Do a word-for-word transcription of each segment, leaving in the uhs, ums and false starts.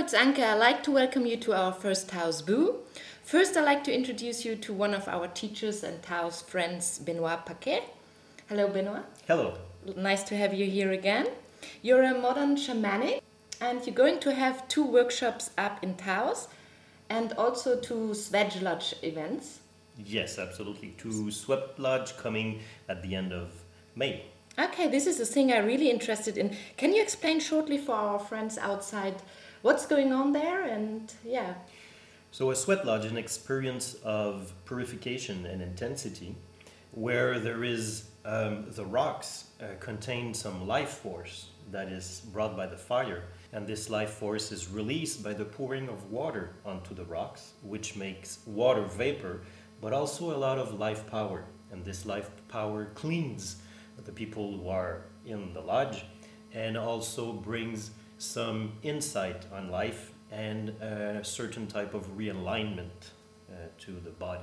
it's Anke. I'd like to welcome you to our first Taos Boo. First, I'd like to introduce you to one of our teachers and Taos friends, Benoit Paquet. Hello, Benoit. Hello. Nice to have you here again. You're a modern shamanic, and you're going to have two workshops up in Taos and also two Svedge Lodge events. Yes, absolutely. Two Sweat Lodge coming at the end of May. Okay, this is a thing I'm really interested in. Can you explain shortly for our friends outside what's going on there? And yeah. So a sweat lodge is an experience of purification and intensity where there is um, the rocks uh, contain some life force that is brought by the fire, and this life force is released by the pouring of water onto the rocks, which makes water vapor, but also a lot of life power. And this life power cleans the people who are in the lodge and also brings some insight on life and a certain type of realignment uh, to the body.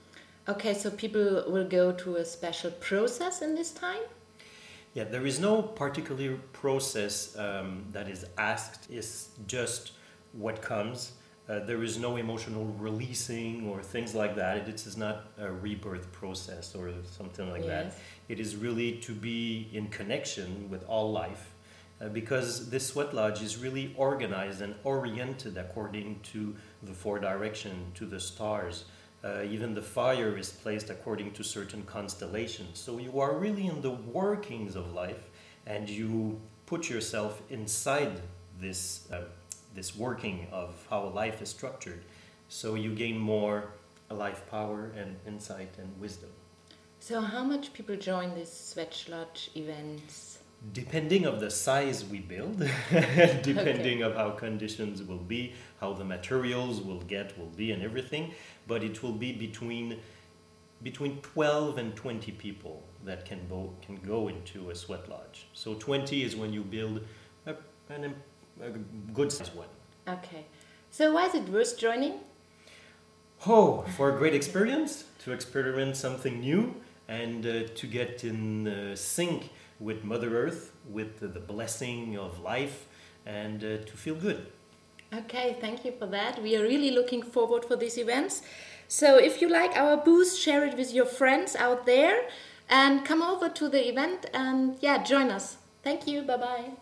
Okay, so people will go to a special process in this time? Yeah, there is no particular process um, that is asked. It's just what comes. Uh, there is no emotional releasing or things like that. It is not a rebirth process or something like Yes. that. It is really to be in connection with all life, uh, because this sweat lodge is really organized and oriented according to the four direction, to the stars. Uh, even the fire is placed according to certain constellations. So you are really in the workings of life, and you put yourself inside this uh, this working of how life is structured. So you gain more life power and insight and wisdom. So how much people join these Svedge Lodge events? Depending of the size we build, depending Okay. of how conditions will be, how the materials will get will be and everything, but it will be between between twelve and twenty people that can bo- can go into a sweat lodge. So twenty is when you build a, an, a good size one. Okay. So why is it worth joining? Oh, for a great experience, to experiment something new and uh, to get in uh, sync with Mother Earth, with the, the blessing of life, and uh, to feel good. Okay, thank you for that. We are really looking forward for these events. So if you like our booth, share it with your friends out there and come over to the event and yeah, join us. Thank you. Bye-bye.